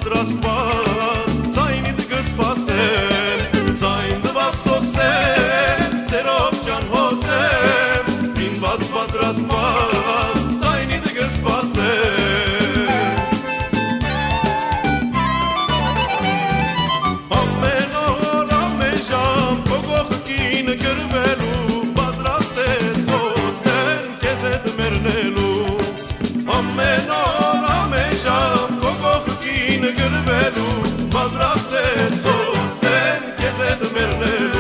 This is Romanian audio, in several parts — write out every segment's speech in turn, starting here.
padrastvat, zajnit gëspasen, zajnë dëvafsosen, seropqan hosen, zinvat padrastvat, zajnit gëspasen. Amenor, amejam, kogohkin kërbelu, padraste sosen, kezet mernelu. Amenor, amejam, kogohkin kërbelu, padraste sosen, kezet mernelu.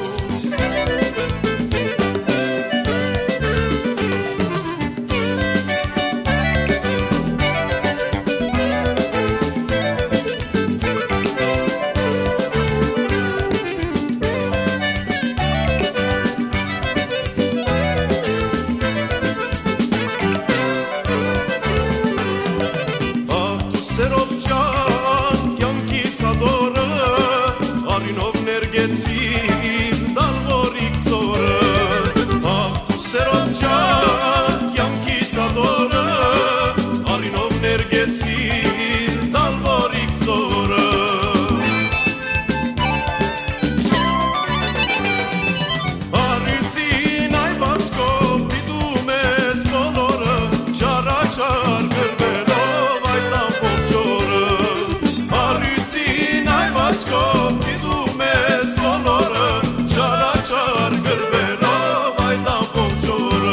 Seropqan, kjanki sa dorë, arinov nergecim, dalvorik corë. Tu Seropqan, kjanki sa dorë, arinov nergecim, dalvorik corë. Arycin aj backo, pidu me spolorë, qara qar kërbelo, vajtam pidu me spolorë, qara qar kërbelo, vajtam pomqorë.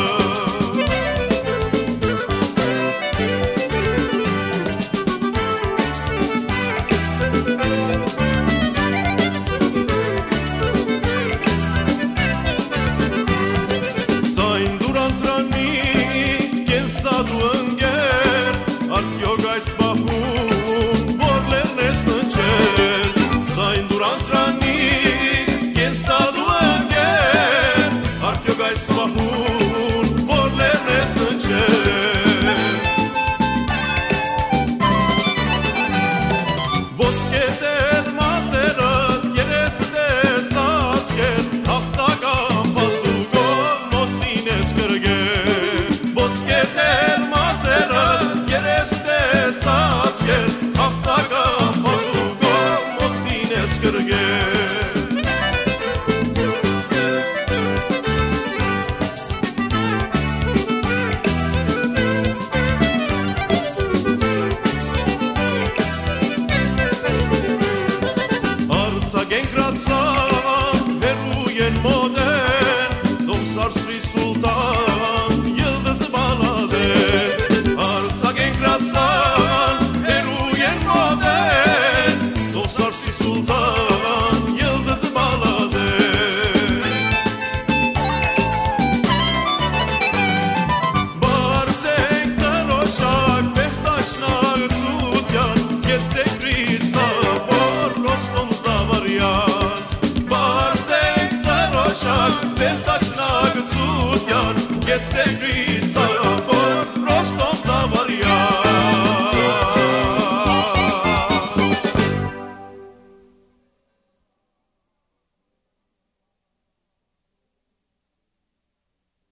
Zajnë duran trani, kjen sa duënger, artjo gajs bahun, borler nes në qer. Zajnë duran trani, kjen sa duënger, artjo gajs bahun, borler nes në qer. Bosketet, mazerët, jeresët e statsket, hafta kam pasugon, mosin e shkërget. Bosketet, mazerët, jeresët e statsket, hafta kam pasugon, mosin e shkërget. Arca gen kraca,